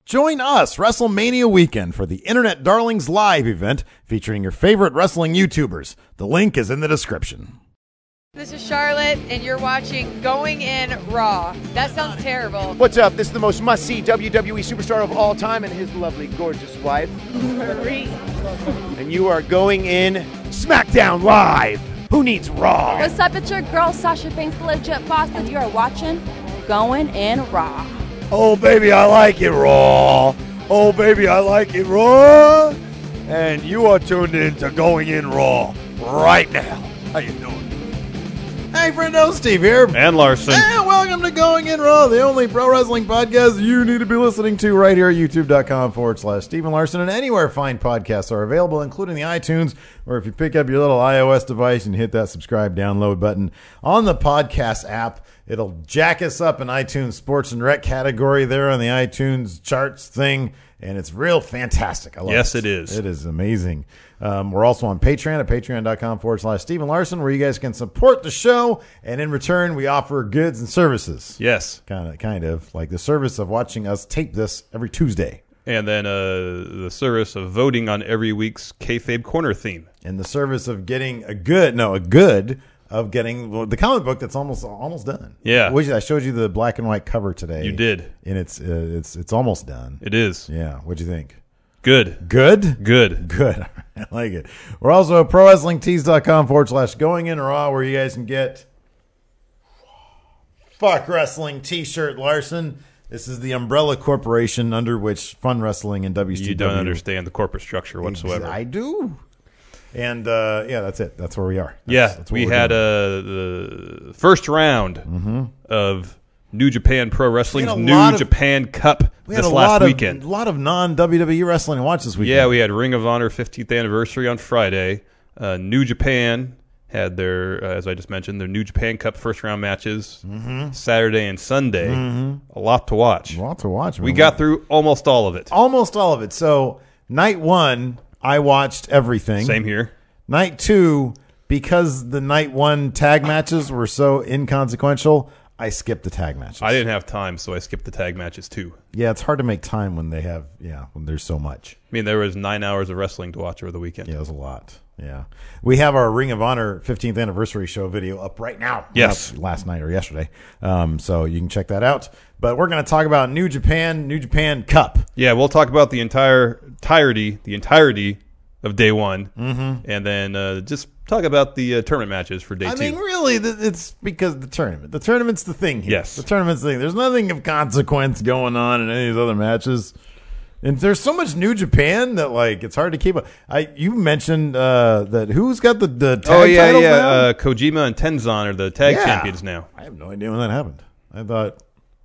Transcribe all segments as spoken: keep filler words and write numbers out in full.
Join us WrestleMania weekend for the Internet Darlings Live event featuring your favorite wrestling YouTubers. The link is in the description. This is Charlotte, and you're watching Going In Raw. That sounds terrible. What's up? This is the most must-see W W E superstar of all time and his lovely, gorgeous wife, Marie. And you are going in SmackDown Live. Who needs Raw? What's up? It's your girl, Sasha Banks, the legit boss, and you are watching Going In Raw. Oh, baby, I like it raw. Oh, baby, I like it raw. And you are tuned in to Going In Raw right now. How you doing? Hey, friendo, Steve here. And Larson. And welcome to Going In Raw, the only pro wrestling podcast you need to be listening to right here at youtube.com forward slash Steven Larson. And anywhere fine podcasts are available, including the iTunes, or if you pick up your little iOS device and hit that subscribe download button on the podcast app, it'll jack us up in iTunes Sports and Rec category there on the iTunes charts thing. And it's real fantastic. I love yes, it. it is. It is amazing. Um, we're also on Patreon at patreon.com forward slash Steven Larson, where you guys can support the show. And in return, we offer goods and services. Yes. Kind of, kind of like the service of watching us tape this every Tuesday. And then uh, the service of voting on every week's Kayfabe Corner theme. And the service of getting a good, no, a good of getting well, the comic book that's almost almost done. Yeah. Which I showed you the black and white cover today. You did. And it's, uh, it's, it's almost done. It is. Yeah. What'd you think? Good. Good? Good. Good. I like it. We're also at prowrestlingtees.com forward slash going in raw, where you guys can get Fuck Wrestling t-shirt, Larson. This is the umbrella corporation under which Fun Wrestling and W C W. You don't understand the corporate structure whatsoever. I do. And, uh, yeah, that's it. That's where we are. That's, yeah, that's we had uh, the first round mm-hmm. of New Japan Pro Wrestling's New of, Japan Cup we had this a last lot weekend. Of, a lot of non-W W E wrestling to watch this weekend. Yeah, we had Ring of Honor fifteenth anniversary on Friday. Uh, New Japan had their, uh, as I just mentioned, their New Japan Cup first round matches mm-hmm. Saturday and Sunday. Mm-hmm. A lot to watch. A lot to watch. Man. We got through almost all of it. Almost all of it. So night one, I watched everything. Same here. Night two, because the night one tag matches were so inconsequential, I skipped the tag matches. I didn't have time, so I skipped the tag matches too. Yeah, it's hard to make time when they have, yeah, when there's so much. I mean, there was nine hours of wrestling to watch over the weekend. Yeah, it was a lot. Yeah. We have our Ring of Honor fifteenth anniversary show video up right now. Yes. Last night or yesterday. Um, so you can check that out. But we're going to talk about New Japan, New Japan Cup. Yeah, we'll talk about the entire entirety, the entirety of day one, mm-hmm. and then uh, just talk about the uh, tournament matches for day I two. I mean, really, it's because of the tournament. The tournament's the thing here. Yes. The tournament's the thing. There's nothing of consequence going on in any of these other matches. And there's so much New Japan that, like, it's hard to keep up. I You mentioned uh, that who's got the, the tag Oh, yeah, titles yeah. now? Uh, Kojima and Tenzan are the tag Yeah. champions now. I have no idea when that happened. I thought,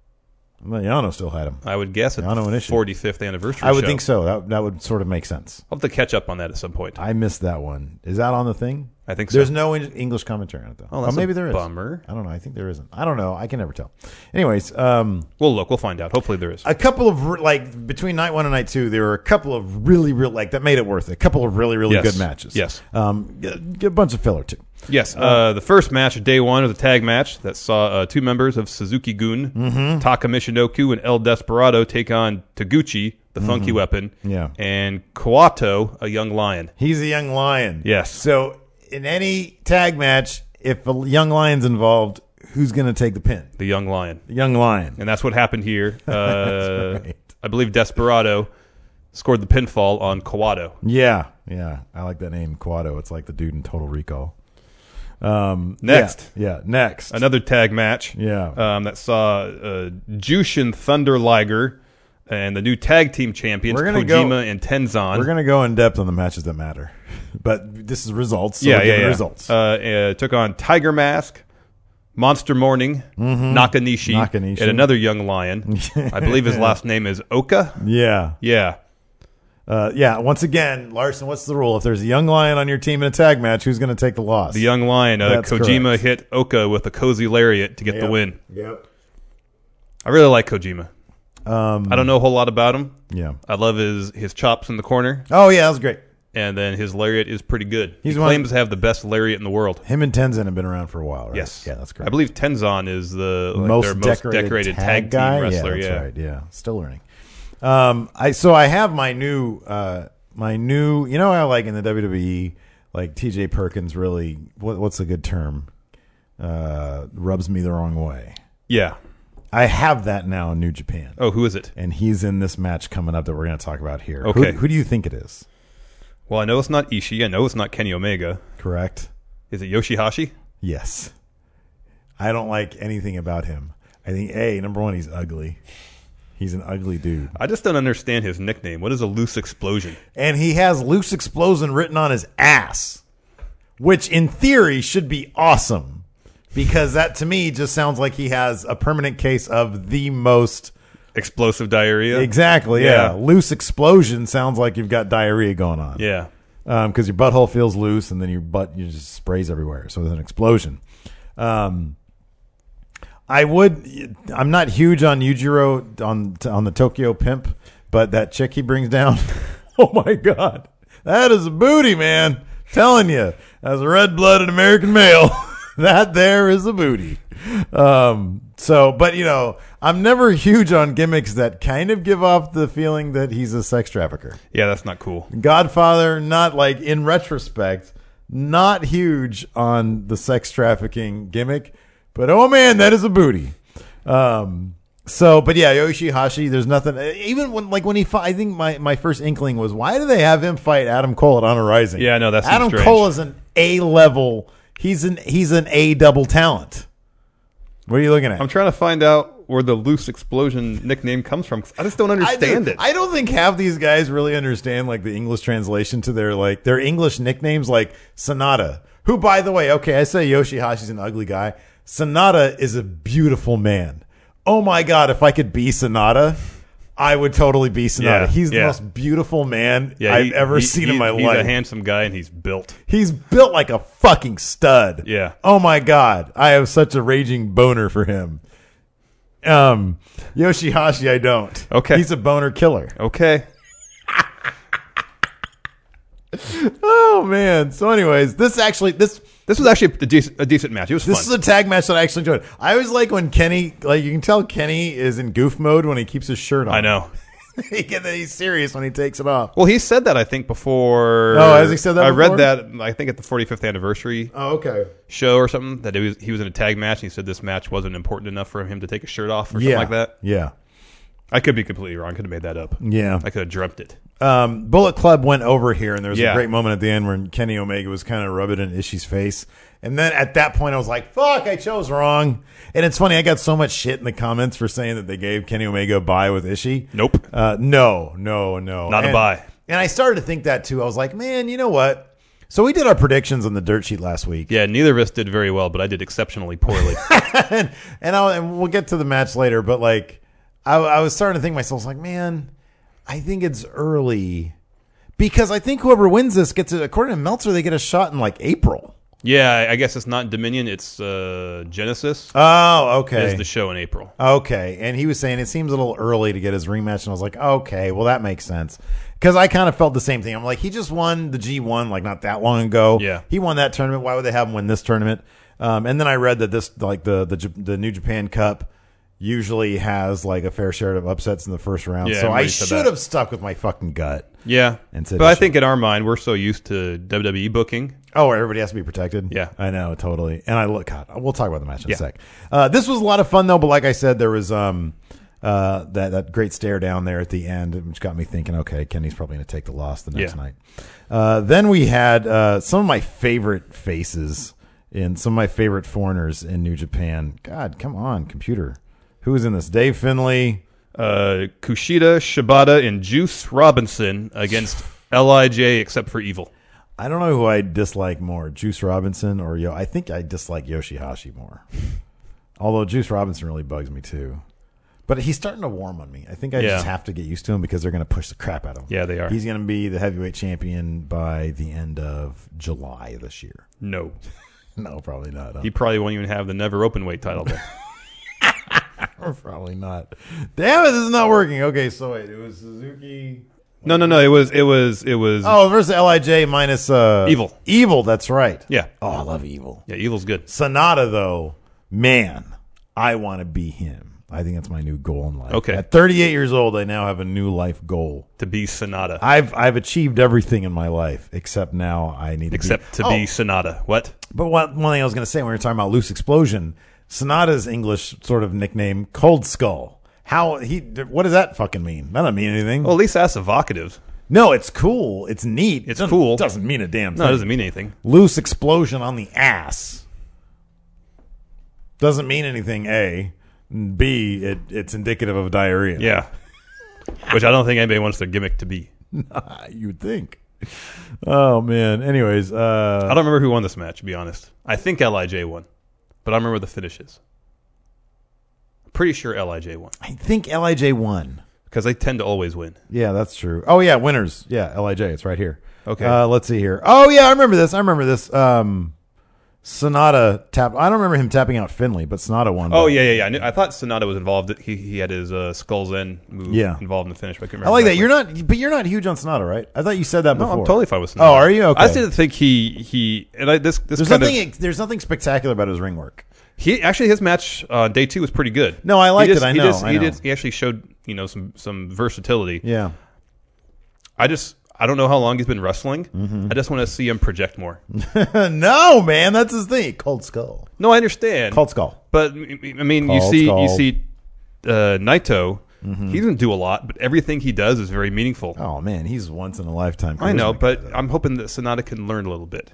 I thought Yano still had him. I would guess at Yano and the Ishii. forty-fifth anniversary I would show. think so. That that would sort of make sense. I'll have to catch up on that at some point. I missed that one. Is that on the thing? I think so. There's no in- English commentary on it, though. Oh, that's maybe a there is. bummer. I don't know. I think there isn't. I don't know. I can never tell. Anyways, um, We'll look. We'll find out. Hopefully there is. a couple of, re- like, between night one and night two, there were a couple of really, real like, that made it worth it. A couple of really, really Yes. good matches. Yes. Um, a, a bunch of filler, too. Yes, uh, the first match of day one was a tag match that saw uh, two members of Suzuki Gun, mm-hmm. Taka Michinoku and El Desperado, take on Taguchi, the Mm-hmm. funky weapon, Yeah. and Kawato, a young lion. He's a young lion. Yes. So, in any tag match, if a young lion's involved, who's going to take the pin? The young lion. The young lion. And that's what happened here. Uh, right. I believe Desperado scored the pinfall on Kawato. Yeah. Yeah. I like that name, Kawato. It's like the dude in Total Recall. Um, Next. Yeah, yeah, next. Another tag match. Yeah. Um, that saw uh, Jushin Thunder Liger and the new tag team champions, We're gonna Kojima go- and Tenzan. We're going to go in depth on the matches that matter. But this is results. So yeah, we're yeah, giving yeah. results. Uh, uh, took on Tiger Mask, Monster Morning, Mm-hmm. Nakanishi, Nakanishi. and another young lion. I believe his last name is Oka. yeah. Yeah. Uh, yeah, once again, Larson, what's the rule? If there's a young lion on your team in a tag match, who's going to take the loss? The young lion. Uh, That's Kojima correct. hit Oka with a cozy lariat to get Yep. the win. Yep. I really like Kojima. Um, I don't know a whole lot about him. Yeah. I love his, his chops in the corner, Oh, yeah, that was great. and then his lariat is pretty good. He's he one- claims to have the best lariat in the world. Him and Tenzin have been around for a while, right? Yes. Yeah, that's great. I believe Tenzan is the like, most, their most decorated, decorated tag, tag, guy? team wrestler. Yeah, Yeah, that's right. Yeah, still learning. Um, I so I have my new uh my new. You know how like in the W W E, like T J Perkins really what, what's a good term? Uh, rubs me the wrong way. Yeah. I have that now in New Japan. Oh, who is it? And he's in this match coming up that we're going to talk about here. Okay. Who, who do you think it is? Well, I know it's not Ishii. I know it's not Kenny Omega. Correct. Is it Yoshihashi? Yes. I don't like anything about him. I think, A, number one, he's ugly. He's an ugly dude. I just don't understand his nickname. What is a loose explosion? And he has loose explosion written on his ass, which in theory should be awesome. Because that, to me, just sounds like he has a permanent case of the most... Explosive diarrhea? Exactly, yeah. yeah. Loose explosion sounds like you've got diarrhea going on. Yeah. Because um, your butthole feels loose, and then your butt you just sprays everywhere. So there's an explosion. Um, I would... I'm not huge on Yujiro, on, on the Tokyo Pimp, but that chick he brings down... oh, my God. That is a booty, man. Telling you. As a red-blooded American male... that there is a booty. Um, so, but, you know, I'm never huge on gimmicks that kind of give off the feeling that he's a sex trafficker. Yeah, that's not cool. Godfather, not like, in retrospect, not huge on the sex trafficking gimmick. But, oh, man, that is a booty. Um, so, but, yeah, Yoshihashi, there's nothing. Even when, like, when he fought, I think my, my first inkling was, why do they have him fight Adam Cole at Honor Rising? Yeah, no, that's Adam strange. Cole is an A-level... He's an he's an A double talent. What are you looking at? I'm trying to find out where the loose explosion nickname comes from. I just don't understand I do, it. I don't think half these guys really understand like the English translation to their like their English nicknames, like Sonata. Who, by the way, okay, I say Yoshihashi's an ugly guy. Sonata is a beautiful man. Oh my God, if I could be Sonata, I would totally be Sonata. Yeah, he's the yeah. most beautiful man yeah, I've he, ever he, seen he, in my he's life. He's a handsome guy, and he's built. He's built like a fucking stud. Yeah. Oh my God, I have such a raging boner for him. Um, Yoshihashi, I don't. Okay. He's a boner killer. Okay. Oh man. So, anyways, this actually this. This was actually a decent, a decent match. It was This fun. is a tag match that I actually enjoyed. I always like when Kenny, like you can tell Kenny is in goof mode when he keeps his shirt on. I know. He get that he's serious when he takes it off. Well, he said that, I think, before. Oh, has he said that I before? read that, I think, at the forty-fifth anniversary Oh, okay. show or something, that it was, he was in a tag match, and he said this match wasn't important enough for him to take his shirt off or something Yeah. like that. Yeah. I could be completely wrong. I could have made that up. Yeah. I could have dreamt it. Um, Bullet Club went over here, and there was Yeah. a great moment at the end when Kenny Omega was kind of rubbing in Ishii's face. And then at that point, I was like, fuck, I chose wrong. And it's funny, I got so much shit in the comments for saying that they gave Kenny Omega a bye with Ishii. Nope. Uh, no, no, no. Not a And- bye. And I started to think that, too. I was like, man, you know what? So we did our predictions on the dirt sheet last week. Yeah, neither of us did very well, but I did exceptionally poorly. and and, I'll, and we'll get to the match later, but like I, I was starting to think to myself, I was like, man, I think it's early because I think whoever wins this gets it. According to Meltzer, they get a shot in like April. Yeah, I guess it's not Dominion, it's uh, Genesis. Oh, okay. Is the show in April. Okay, and he was saying it seems a little early to get his rematch, and I was like, okay, well that makes sense because I kind of felt the same thing. I'm like, he just won the G one like not that long ago. Yeah, he won that tournament. Why would they have him win this tournament? Um, and then I read that this like the the the New Japan Cup usually has like a fair share of upsets in the first round. Yeah, so I everybody said should that. have stuck with my fucking gut. Yeah, And said but I Ishii. think in our mind, we're so used to W W E booking. Oh, everybody has to be protected. Yeah. I know, totally. And I look, God, we'll talk about the match in Yeah. a sec. Uh, this was a lot of fun though, but like I said, there was um uh that that great stare down there at the end, which got me thinking, okay, Kenny's probably going to take the loss the next Yeah. night. Uh, then we had uh, some of my favorite faces in some of my favorite foreigners in New Japan. God, come on, computer. Who was in this? Dave Finlay. Uh, Kushida, Shibata, and Juice Robinson against L I J, except for Evil. I don't know who I dislike more, Juice Robinson or Yo. I think I dislike Yoshihashi more. Although Juice Robinson really bugs me too. But he's starting to warm on me. I think I Yeah. just have to get used to him because they're going to push the crap out of him. Yeah, they are. He's going to be the heavyweight champion by the end of July this year. No. No, probably not. Huh? He probably won't even have the never openweight title then. Probably not. Damn it, this is not working. Okay, so wait, it was Suzuki. No, no, no. It was, it was, it was. Oh, versus L I J minus uh, Evil. Evil, that's right. Yeah. Oh, I love Evil. Yeah, Evil's good. Sonata, though, man, I want to be him. I think that's my new goal in life. Okay. At thirty-eight years old, I now have a new life goal. To be Sonata. I've I've achieved everything in my life except now I need to Except be, to oh, be Sonata. What? But one, one thing I was going to say when we were talking about Loose Explosion, Sonata's English sort of nickname, Cold Skull. How he? What does that fucking mean? That doesn't mean anything. Well, at least that's evocative. No, it's cool. It's neat. It's doesn't, cool. Doesn't mean a damn thing. No, it doesn't mean anything. Loose explosion on the ass doesn't mean anything. A, B, it, it's indicative of diarrhea. Yeah. Which I don't think anybody wants their gimmick to be. You would think. Oh man. Anyways, uh, I don't remember who won this match, to be honest. I think L I J won, but I don't remember the finishes. I'm pretty sure L I J won I think L I J won. because they tend to always win. Yeah, that's true. Oh yeah, winners. Yeah, L I J. It's right here. Okay. Uh, let's see here. Oh yeah, I remember this. I remember this. Um, Sonata tap. I don't remember him tapping out Finley, but Sonata won. Oh but- yeah, yeah, yeah. I, knew, I thought Sonata was involved. He he had his uh, Skull's End move Yeah. involved in the finish. But I, couldn't I like remember that. exactly. You're not, but you're not huge on Sonata, right? I thought you said that No, before. I'm totally fine with Sonata. Oh, are you? Okay. I just didn't think he he and I, this this There's kind nothing. of There's nothing spectacular about his ring work. he actually his match uh, day two was pretty good. No, I liked He just- it. I he know. just- I he know. did. He actually showed you know some some versatility. Yeah. I just I don't know how long he's been wrestling. Mm-hmm. I just want to see him project more. No, man, that's his thing. Cold Skull. No, I understand. Cold Skull. But I mean, you Cold see, Skull. you see, uh, Naito. He doesn't do a lot, but everything he does is very meaningful. Oh man, he's once in a lifetime. I know, charisma but guy. I'm hoping that Sonata can learn a little bit.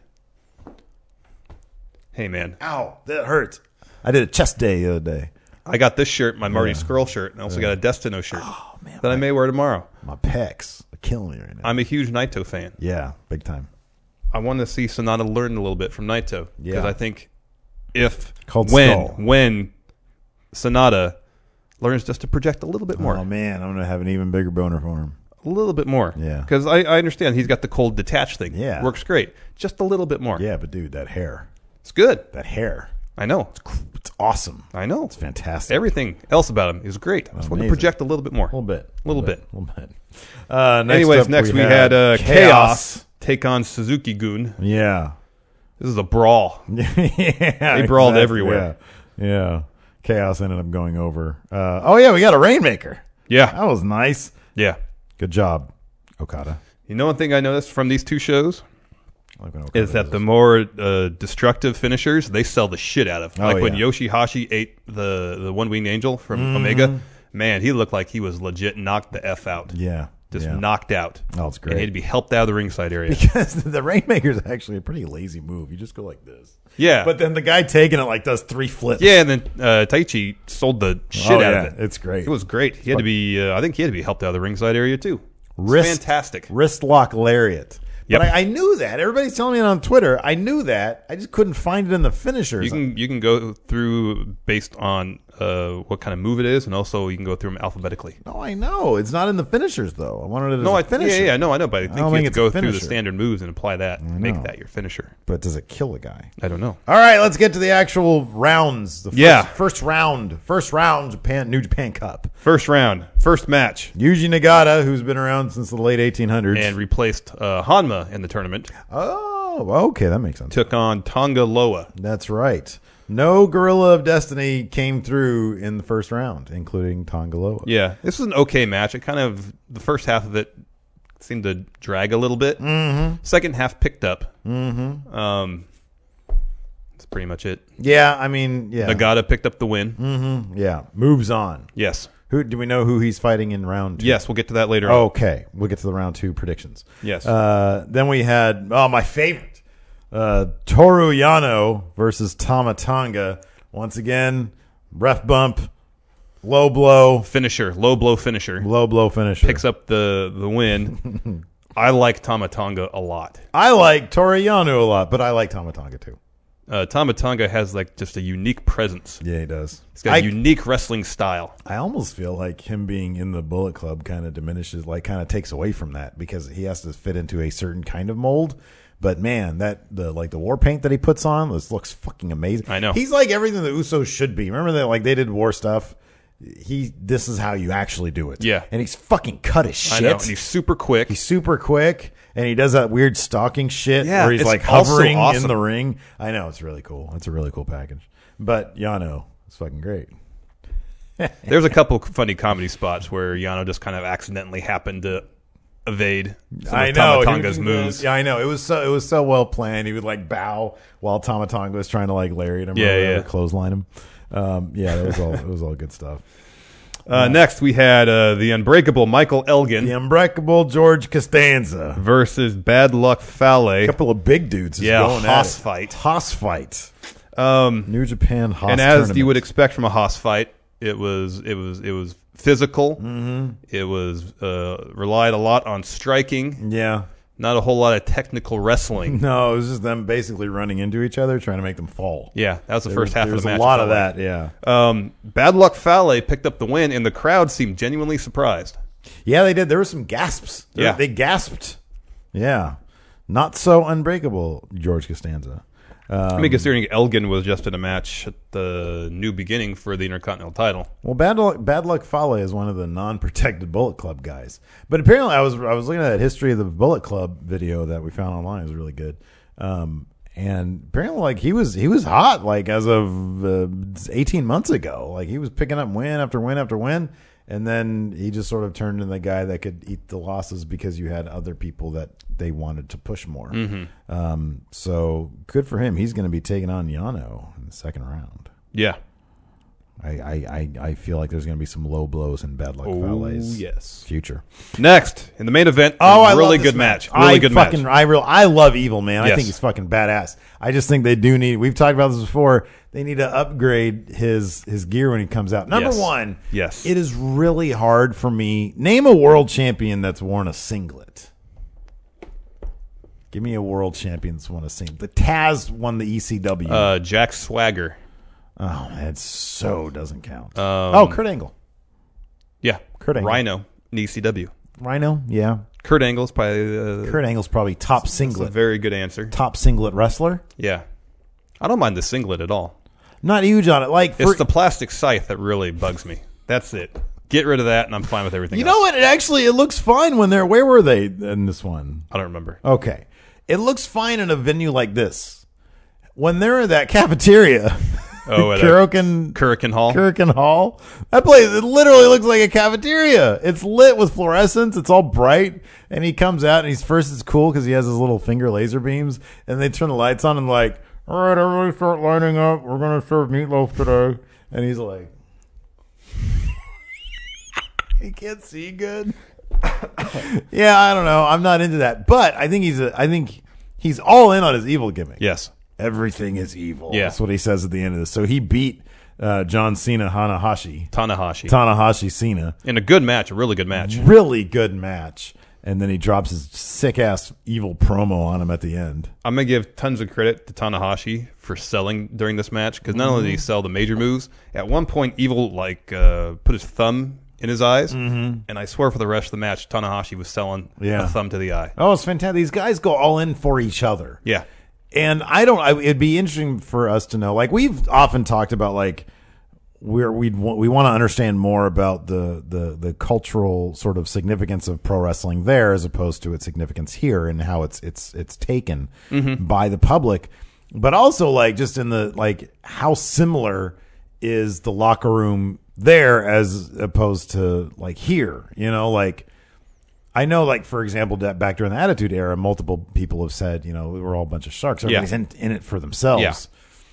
Hey, man, Ow, that hurts. I did a chest day the other day. I got this shirt, my Marty Skrull shirt, and I also got a Destino shirt Oh man, that I may wear tomorrow. my pecs are killing me right now. I'm a huge Naito fan. yeah, big time. I want to see Sonata learn a little bit from Naito because Yeah. I think if Cold when Skull. when Sonata learns just to project a little bit more, Oh man, I'm gonna have an even bigger boner for him. a little bit more, Yeah. because I, I understand he's got the cold detach thing. Yeah. Works great. Just a little bit more. Yeah, but dude, that hair, It's good. that hair, I know. it's awesome. I know. It's fantastic. Everything else about him is great. I just want to Amazing. project a little bit more. A little bit, A little bit. a little bit. Uh, next Anyways, up next we, had, uh, Chaos. Chaos. take on Suzuki Gun. Yeah, This is a brawl. yeah, They brawled exactly, everywhere. Yeah. yeah, Chaos ended up going over. Uh, oh yeah, we got a Rainmaker. Yeah. That was nice. Yeah. Good job, Okada. You know one thing I noticed from these two shows I like when Okada is that does the this. more uh, destructive finishers they sell the shit out of. Oh, like when yeah. Yoshihashi ate the, the One Winged Angel from Mm-hmm. Omega, man, he looked like he was legit knocked the F out. yeah, Just yeah. knocked out. Oh, it's great. And he had to be helped out of the ringside area. because the Rainmaker is actually a pretty lazy move. You just go like this. Yeah. But then the guy taking it like does three flips. Yeah, and then uh, Taichi sold the shit Oh, out yeah. of it. It's great. It was great. He had to be. Uh, I think he had to be helped out of the ringside area too. It's Wrist, fantastic. Wrist lock lariat. Yep. But I, I knew that. Everybody's telling me it on Twitter. I knew that. I just couldn't find it in the finishers. You can you can go through based on uh, what kind of move it is, and also you can go through them alphabetically. No, I know. It's not in the finishers, though. I wanted it as No, a I finisher. yeah, yeah, no, I know, but I think don't you think have it's to a go through the finisher. standard moves and apply that, and make know. that your finisher. But does it kill a guy? I don't know. All right, let's get to the actual rounds. The first, Yeah. First round. First round, Japan New Japan Cup. First round, first match, Yuji Nagata, who's been around since the late eighteen hundreds. and replaced uh, Hanma in the tournament. oh, okay, that makes sense. Took on Tonga Loa. That's right. No Gorilla of Destiny came through in the first round, including Tongaloa. Yeah, this was an okay match. It kind of the first half of it seemed to drag a little bit. Mm-hmm. Second half picked up. Mm-hmm. Um, that's pretty much it. Yeah, I mean, yeah. Nagata picked up the win. Mm-hmm. Yeah, moves on. Yes, Who do we know who he's fighting in round two? yes, we'll get to that later. on. Okay, we'll get to the round two predictions. Yes. Uh, then we had, oh, my favorite, uh, Toru Yano versus Tama Tonga. Once again, ref bump, low blow, Finisher, low blow finisher, low blow finisher. picks up the the win. I like Tama Tonga a lot. I like Toru Yano a lot, but I like Tama Tonga too. Uh, Tama Tonga has like just a unique presence. Yeah, he does. He's got I, a unique wrestling style. I almost feel like him being in the Bullet Club kind of diminishes, like kind of takes away from that because he has to fit into a certain kind of mold. But man, that the like the war paint that he puts on, this looks fucking amazing. I know. He's like everything the Usos should be. Remember that like they did war stuff. He this is how you actually do it. Yeah. and he's fucking cut as shit. I know, and he's super quick. He's super quick, and he does that weird stalking shit Yeah, where he's it's like also hovering awesome. in the ring. I know, it's really cool. It's a really cool package. But Yano is fucking great. There's a couple funny comedy spots where Yano just kind of accidentally happened to evade some I of know Tama Tonga's He- moves. Yeah, I know. It was so it was so well planned. He would like bow while Tama Tonga was trying to like lariat him, Yeah, or whatever, yeah. clothesline him. Um, yeah, that was all. It was all good stuff. Uh, next, we had uh, the unbreakable Michael Elgin The unbreakable George Costanza. versus Bad Luck Fale. A couple of big dudes. Just Yeah, going Haas at it. fight. Haas fight. Um, New Japan Haas. and as tournament. you would expect from a Haas fight, it was it was it was physical. Mm-hmm. It was uh, relied a lot on striking. Yeah. Not a whole lot of technical wrestling. No, it was just them basically running into each other, trying to make them fall. Yeah, that was the There first was- half there of was the match. a lot it of felt that. like. Yeah. Um, Bad Luck Fale picked up the win, and the crowd seemed genuinely surprised. Yeah, they did. There were some gasps. They- Yeah. They gasped. Yeah. Not so unbreakable, George Costanza. Um, I mean, considering Elgin was just in a match at the New Beginning for the Intercontinental title. Well, Bad Luck, Bad Luck Fale is one of the non-protected Bullet Club guys. But apparently, I was I was looking at that history of the Bullet Club video that we found online. It was really good. Um, and apparently, like he was he was hot like as of uh, eighteen months ago. Like he was picking up win after win after win. And then he just sort of turned into the guy that could eat the losses because you had other people that they wanted to push more. Mm-hmm. Um, so good for him. He's going to be taking on Yano in the second round. Yeah. I, I, I, I feel like there's going to be some low blows in Bad Luck Oh, Fale's yes. future. Next, in the main event, Oh, a I really love this good match. Really I good fucking, match. I real, I love Evil, man. I Yes. think he's fucking badass. I just think they do need. We've talked about this before. They need to upgrade his his gear when he comes out. Number Yes. one, Yes. it is really hard for me. Name a world champion that's worn a singlet. Give me a world champion that's worn a singlet. The Taz won the E C W. Uh, Jack Swagger. oh, that so doesn't count. Um, oh, Kurt Angle. Yeah. Kurt Angle. Rhino in E C W. Rhino, yeah. Kurt Angle's probably uh, Kurt Angle's probably top that's a singlet. very good answer. Top singlet wrestler. Yeah. I don't mind the singlet at all. Not huge on it. Like for, It's the plastic scythe that really bugs me. That's it. Get rid of that, and I'm fine with everything you else. know what? It actually it looks fine when they're. Where were they in this one? I don't remember. Okay, it looks fine in a venue like this. When they're at that cafeteria, Oh, at a Kurikan Kurikan Hall? Kurikan Hall. That place it literally looks like a cafeteria. It's lit with fluorescents. It's all bright, and he comes out and he's first. It's cool because he has his little finger laser beams, and they turn the lights on and like, all right, everybody start lining up. We're gonna serve meatloaf today, and he's like. He can't see good. Yeah, I don't know. I'm not into that, but I think he's a. I think he's all in on his evil gimmick. Yes. Everything is evil. Yeah. That's what he says at the end of this. So he beat uh, John Cena, Hanahashi, Tanahashi. Tanahashi Cena. in a good match, a really good match. Really good match. And then he drops his sick ass evil promo on him at the end. I'm going to give tons of credit to Tanahashi for selling during this match, because not only did he sell the major moves, at one point Evil like uh, put his thumb in his eyes, mm-hmm. and I swear for the rest of the match, Tanahashi was selling Yeah. a thumb to the eye. Oh, it's fantastic. These guys go all in for each other. Yeah. And I don't. I, it'd be interesting for us to know. Like we've often talked about, like we're we we want to understand more about the the the cultural sort of significance of pro wrestling there, as opposed to its significance here and how it's it's it's taken Mm-hmm. by the public. But also, like just in the like how similar is the locker room there as opposed to like here? You know, like. I know, like, for example, that back during the Attitude Era, multiple people have said, you know, we were all a bunch of sharks. Everybody's Yeah. in, in it for themselves. Yeah.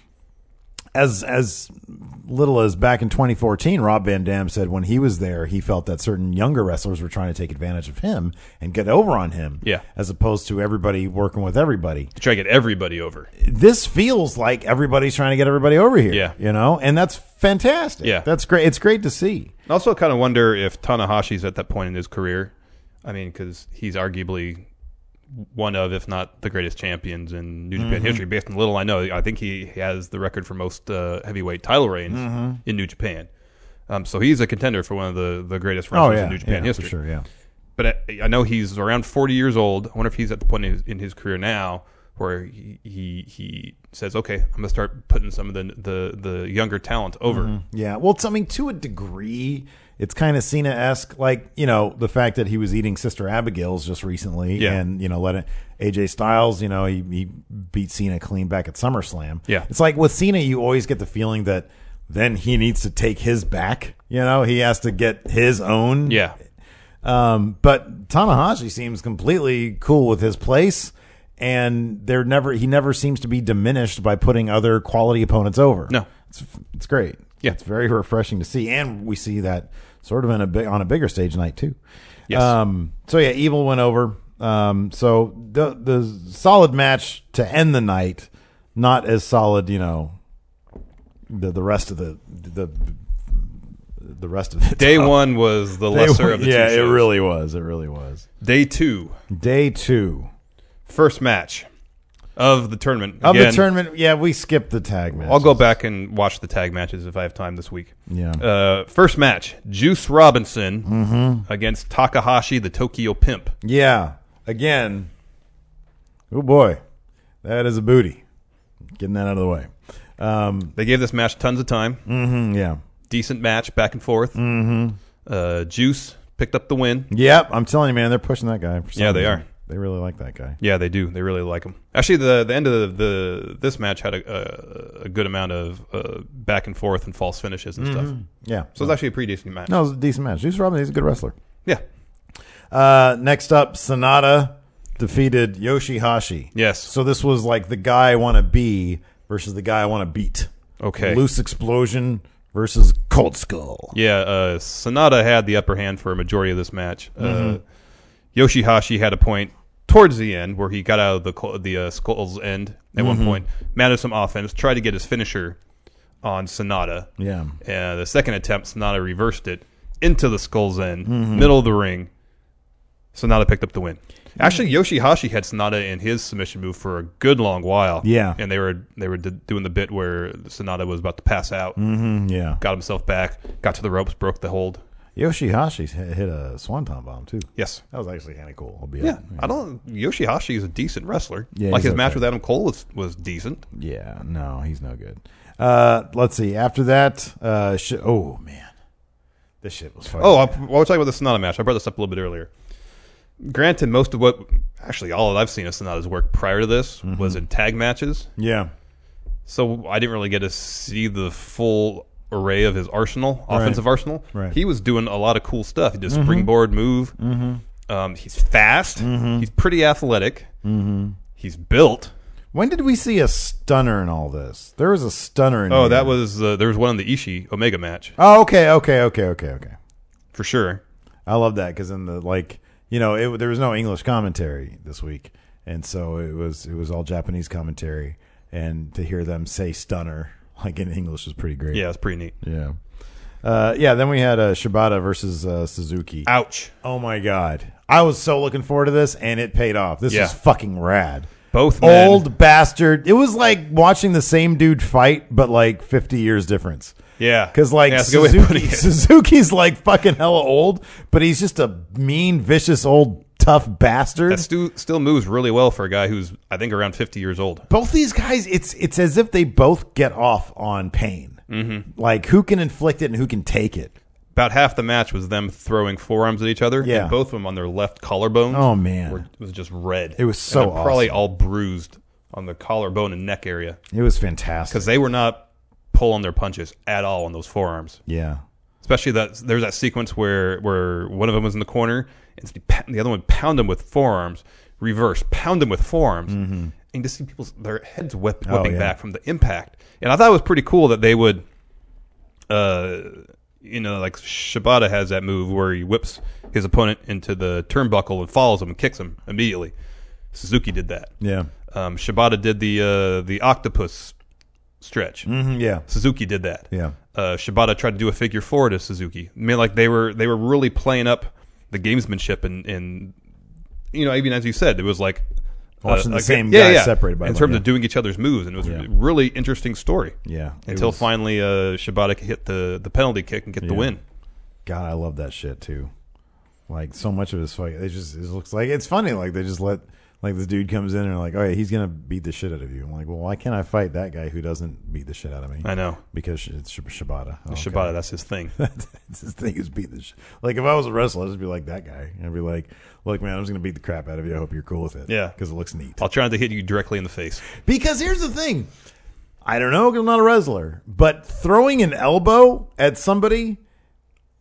As as little as back in twenty fourteen, Rob Van Dam said when he was there, he felt that certain younger wrestlers were trying to take advantage of him and get over on him. Yeah. As opposed to everybody working with everybody. To try to get everybody over. This feels like everybody's trying to get everybody over here. Yeah. You know? And that's fantastic. Yeah. That's great. It's great to see. I also kind of wonder if Tanahashi's at that point in his career. I mean, because he's arguably one of, if not the greatest champions in New Japan Mm-hmm. history. Based on the little I know, I think he has the record for most uh, heavyweight title reigns Mm-hmm. in New Japan. Um, so he's a contender for one of the, the greatest wrestlers Oh, yeah. in New Japan yeah, history. For sure, yeah. But I, I know he's around forty years old. I wonder if he's at the point in his, in his career now where he, he he says, "Okay, I'm gonna start putting some of the the, the younger talent over." Yeah, well, it's, I mean, to a degree, it's kind of Cena-esque. Like, you know, the fact that he was eating Sister Abigail's just recently, Yeah. and you know, let it, A J Styles, you know, he, he beat Cena clean back at SummerSlam. Yeah. it's like with Cena, you always get the feeling that then he needs to take his back. You know, he has to get his own. Yeah. Um, but Tanahashi seems completely cool with his place, and they're never he never seems to be diminished by putting other quality opponents over. No. It's it's great. Yeah. It's very refreshing to see, and we see that sort of in a big on a bigger stage night too. Yes. Um, so yeah, Evil went over. Um, so the the solid match to end the night, not as solid, you know, the the rest of the the the rest of the Day top. one was the Day lesser one- of the yeah, two it shows. really was. It really was. Day two, Day two first match of the tournament. of Again, the tournament. Yeah, we skipped the tag match. I'll go back and watch the tag matches if I have time this week. Yeah. Uh, first match, Juice Robinson Mm-hmm. against Takahashi, the Tokyo Pimp. Yeah. Again. Oh boy, that is a booty. Getting that out of the way. Um, They gave this match tons of time. mhm, yeah. Decent match, back and forth. Mm-hmm. Uh, Juice picked up the win. Yep. I'm telling you, man, they're pushing that guy. For some Yeah, they reason. are. They really like that guy. Yeah, they do. They really like him. Actually, the the end of the, the this match had a, a, a good amount of uh, back and forth and false finishes and stuff. Yeah. So it's actually a pretty decent match. No, it was a decent match. Juice Robinson, he's a good wrestler. Yeah. Uh, next up, Sonata defeated Yoshihashi. Yes. So this was like the guy I want to be versus the guy I want to beat. Okay. Loose Explosion versus Cold Skull. Yeah, uh, Sonata had the upper hand for a majority of this match. Uh, Yoshihashi had a point towards the end where he got out of the co- the uh, Skull's end at one point, mounted some offense, tried to get his finisher on Sonata. Yeah. Uh, the second attempt, Sonata reversed it into the Skull's end, middle of the ring. Sonata picked up the win. Actually, Yoshihashi had Sonata in his submission move for a good long while. Yeah. and they were they were d- doing the bit where Sonata was about to pass out. Mm, yeah. Got himself back, got to the ropes, broke the hold. Yoshihashi hit hit a swanton bomb too. Yes. That was actually kind of cool. I'll be Yeah, honest. I don't. Yoshihashi is a decent wrestler. Yeah, like he's his match okay. with Adam Cole was, was decent. Yeah, no, he's no good. Uh, let's see. After that, uh, sh- oh man, this shit was fucking. Oh, I, while we're talking about the Sonata match, I brought this up a little bit earlier. Granted, most of what, actually, all that I've seen of Sonata's work prior to this was in tag matches, yeah, so I didn't really get to see the full array of his arsenal, offensive arsenal. Right. He was doing a lot of cool stuff. He did a springboard move. Mm-hmm. Um, he's fast. Mm-hmm. He's pretty athletic. Mm-hmm. He's built. When did we see a stunner in all this? There was a stunner in. Oh, here. that was uh, there was one in the Ishii Omega match Oh, okay, okay, okay, okay, okay. for sure. I love that because in the like, you know, it, there was no English commentary this week, and so it was it was all Japanese commentary, and to hear them say stunner like in English was pretty great. Yeah, it's pretty neat. yeah, uh, yeah. Then we had uh, Shibata versus uh, Suzuki. Ouch. Oh my god, I was so looking forward to this, and it paid off. This Yeah. was fucking rad. Both men. Old bastard. It was like watching the same dude fight, but like fifty years difference. Yeah. Because like Yeah, that's a good way of putting Suzuki, it. Suzuki's like fucking hella old, but he's just a mean, vicious, old, tough bastard. That stu- still moves really well for a guy who's, I think, around fifty years old. Both these guys, it's it's as if they both get off on pain. Mm-hmm. Like who can inflict it and who can take it. About half the match was them throwing forearms at each other. Yeah. And both of them on their left collarbones. Oh, man. Were, was just red. It was so And they're probably awesome. all bruised on the collarbone and neck area It was fantastic. because they were not pulling their punches at all on those forearms. Yeah. Especially that there's that sequence where, where one of them was in the corner and the other one pound him with forearms, reverse, pound him with forearms, and you just see people's their heads whip, Oh, whipping yeah. back from the impact. And I thought it was pretty cool that they would, uh, you know, like Shibata has that move where he whips his opponent into the turnbuckle and follows him and kicks him immediately. Suzuki did that. Yeah. Um, Shibata did the uh, the octopus stretch. Mhm, yeah. Suzuki did that. Yeah. Uh, Shibata tried to do a figure four to Suzuki. I mean, like they were they were really playing up the gamesmanship and, and you know, even as you said, it was like Watching the like- same yeah, guy yeah, separated by in one, terms yeah. of doing each other's moves, and it was Yeah. a really interesting story. Yeah. It Until was- finally, uh, Shibata could hit the the penalty kick and get the Yeah. win. God, I love that shit too. Like so much of his fight, it just it looks like it's funny. Like they just let like this dude comes in and they're like, oh yeah, he's gonna beat the shit out of you. I'm like, well, why can't I fight that guy who doesn't beat the shit out of me? I know. Because it's Shib- Shibata. Oh, okay. Shibata, that's his thing. That's his thing is beat the shit. Like if I was a wrestler, I'd just be like that guy. I'd be like, look, man, I'm just gonna beat the crap out of you. I hope you're cool with it. Yeah. because it looks neat. I'll try not to hit you directly in the face. Because here's the thing. I don't know, 'cause I'm not a wrestler, but throwing an elbow at somebody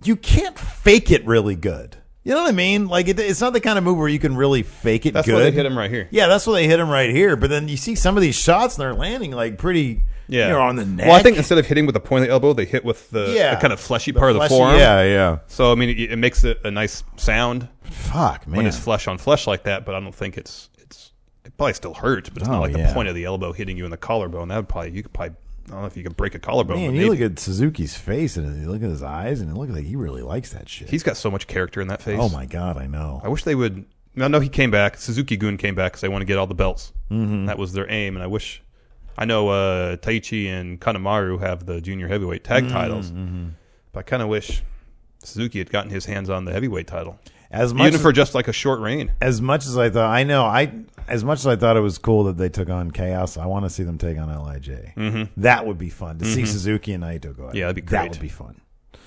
you can't fake it really good. You know what I mean? Like it, it's not the kind of move where you can really fake it That's good. why they hit him right here. Yeah, that's why they hit him right here. But then you see some of these shots and they're landing like pretty, Yeah, you know, on the neck. Well, I think instead of hitting with the point of the elbow, they hit with the, Yeah. the kind of fleshy The part fleshy- of the forearm. Yeah, yeah. So I mean, it, it makes it a nice sound Fuck, man. when it's flesh on flesh like that. But I don't think it's it's it probably still hurts, but it's Oh, not like yeah. the point of the elbow hitting you in the collarbone. That would probably you could probably I don't know if you could break a collarbone. Man, but you maybe. look at Suzuki's face and you look at his eyes and it looks like he really likes that shit. He's got so much character in that face. Oh my god, I know. I wish they would. I know he came back. Suzuki-gun came back because they want to get all the belts. Mm-hmm. That was their aim, and I wish. I know uh, Taichi and Kanemaru have the junior heavyweight tag Mm-hmm. titles, but I kind of wish Suzuki had gotten his hands on the heavyweight title, As much even as, for just like a short reign. as much as I thought, I know, I as much as I thought it was cool that they took on Chaos, I want to see them take on L I J. Mm-hmm. That would be fun to see Suzuki and Naito go at it. Yeah, that'd be That great. would be fun.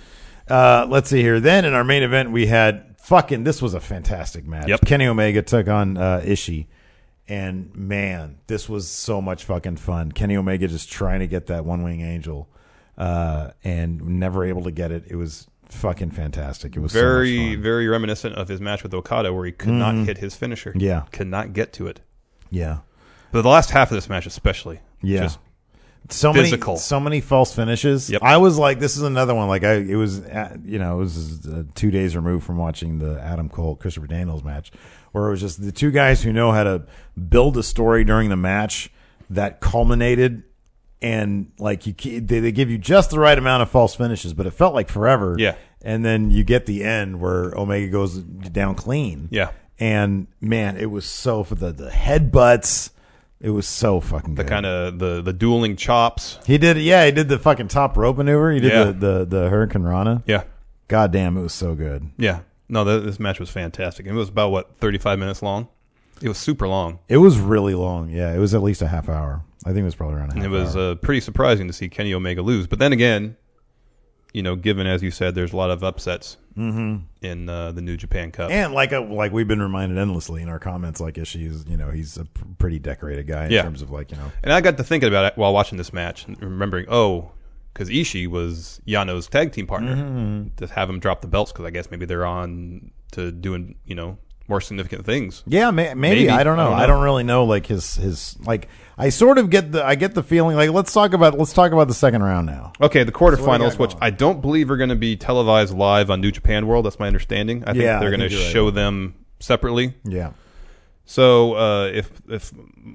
Uh, let's see here. Then in our main event, we had fucking. This was a fantastic match. Yep. Kenny Omega took on uh, Ishii, and man, this was so much fucking fun. Kenny Omega just trying to get that one wing angel, uh, and never able to get it. It was fucking fantastic. It was so Very, much fun. very reminiscent of his match with Okada, where he could not hit his finisher. Yeah. could not get to it. Yeah. But the last half of this match, especially, Yeah. just so physical. many so many false finishes. Yep. I was like, this is another one. Like I, it was, uh, you know, it was uh, two days removed from watching the Adam Cole Christopher Daniels match, where it was just the two guys who know how to build a story during the match that culminated, and like you, they, they give you just the right amount of false finishes, but it felt like forever. Yeah. And then you get the end where Omega goes down clean. Yeah. And man, it was so for the the headbutts. It was so fucking the good. kind of the the dueling chops. He did, yeah. He did the fucking top rope maneuver. He did Yeah. the, the the Hurricane Rana. Yeah, God damn, it was so good. yeah. No, th- this match was fantastic. It was about what thirty-five minutes long. It was super long. It was really long. Yeah, it was at least a half hour. I think it was probably around a half And it was hour. uh, pretty surprising to see Kenny Omega lose. But then again, you know, given as you said, there's a lot of upsets in uh, the New Japan Cup. And like a, like we've been reminded endlessly in our comments, like Ishii's, you know, he's a p- pretty decorated guy in Yeah. terms of like, you know. And I got to thinking about it while watching this match, and remembering, oh, because Ishii was Yano's tag team partner. Mm-hmm. To have him drop the belts, because I guess maybe they're on to doing, you know, more significant things. Yeah, may, maybe. Maybe. I don't know. I don't know. I don't really know. Like his his like. I sort of get the I get the feeling like let's talk about let's talk about the second round now. Okay, the what do you quarterfinals, got which going? I don't believe are going to be televised live on New Japan World. That's my understanding. I think Yeah, they're I going to think you're right. show them separately. Yeah. So uh, if if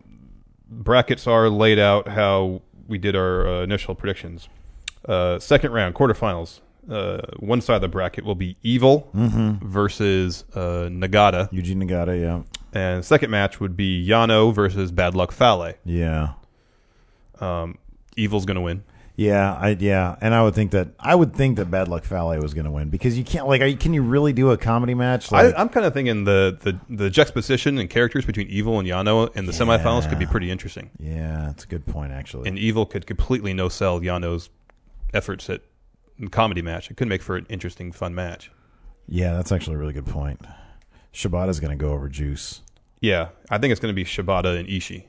brackets are laid out how we did our uh, initial predictions, uh, second round quarterfinals, uh, one side of the bracket will be Evil Mm-hmm. versus uh, Nagata, Eugene Nagata. Yeah. and second match would be Yano versus Bad Luck Fale. Yeah. Um, Evil's going to win. Yeah, I yeah, and I would think that I would think that Bad Luck Fale was going to win because you can't like, are you, can you really do a comedy match? Like, I, I'm kind of thinking the, the, the juxtaposition and characters between Evil and Yano in the semifinals could be pretty interesting. yeah, that's a good point actually. And Evil could completely no-sell Yano's efforts at a comedy match. It could make for an interesting, fun match. Yeah, that's actually a really good point. Shibata's going to go over Juice. Yeah, I think it's going to be Shibata and Ishii.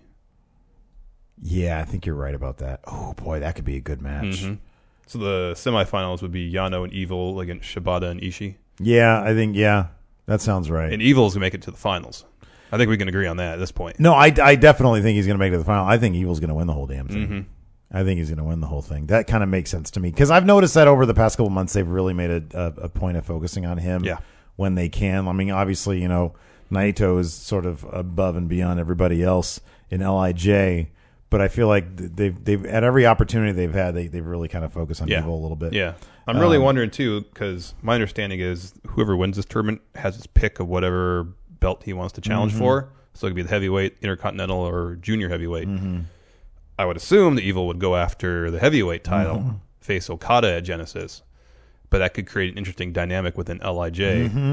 Yeah, I think you're right about that. Oh boy, that could be a good match. Mhm. So the semifinals would be Yano and Evil against Shibata and Ishii. Yeah, I think yeah, that sounds right. And Evil's going to make it to the finals. I think we can agree on that at this point. No, I, I definitely think he's going to make it to the final. I think Evil's going to win the whole damn thing. Mm-hmm. I think he's going to win the whole thing. That kind of makes sense to me because I've noticed that over the past couple months they've really made a, a, a point of focusing on him Yeah. when they can. I mean, obviously, you know, Naito is sort of above and beyond everybody else in L I J, but I feel like they've they've at every opportunity they've had they they've really kind of focused on Yeah. Evil a little bit. Yeah. I'm really Um, wondering, too, because my understanding is whoever wins this tournament has his pick of whatever belt he wants to challenge Mm-hmm. for. So it could be the heavyweight, intercontinental, or junior heavyweight. Mm-hmm. I would assume the Evil would go after the heavyweight title, Mm-hmm. face Okada at Genesis. But that could create an interesting dynamic within L I J. Mm-hmm.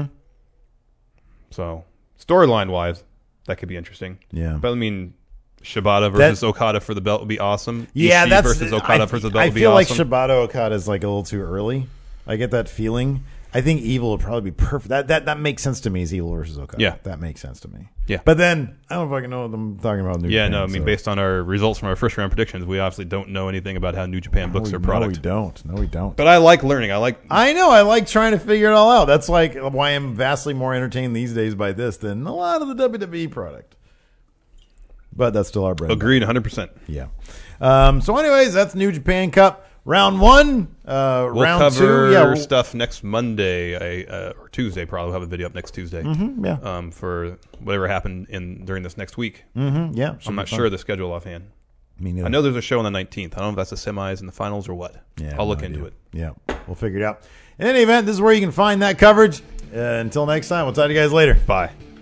So storyline-wise, that could be interesting. Yeah. But, I mean, Shibata versus Okada for the belt would be awesome. Yeah, Ishii that's versus Okada I, versus the belt I would be feel awesome. like Shibata Okada is like a little too early. I get that feeling. I think Evil would probably be perfect. That that that makes sense to me. Is Evil versus Okada? Yeah. that makes sense to me. Yeah. but then I don't fucking know what I'm talking about. New Yeah, Japan, no, I mean, so. based on our results from our first round predictions, we obviously don't know anything about how New Japan books no, their we, product. No, we don't. No, we don't. But I like learning. I like. I know. I like trying to figure it all out. That's like why I'm vastly more entertained these days by this than a lot of the W W E product. But that's still our bread. and Agreed, one hundred percent. butter. Yeah. Um, so, anyways, that's New Japan Cup round one. Uh, We'll round cover two. Yeah. We'll, stuff next Monday I, uh, or Tuesday. Probably we'll have a video up next Tuesday. Mm-hmm, yeah. Um, for whatever happened in during this next week. Mm-hmm, yeah. I'm not sure of the schedule offhand. Me neither. I know there's a show on the nineteenth. I don't know if that's the semis and the finals or what. Yeah, I'll look no into idea. it. Yeah, we'll figure it out. In any event, this is where you can find that coverage. Uh, until next time, we'll talk to you guys later. Bye.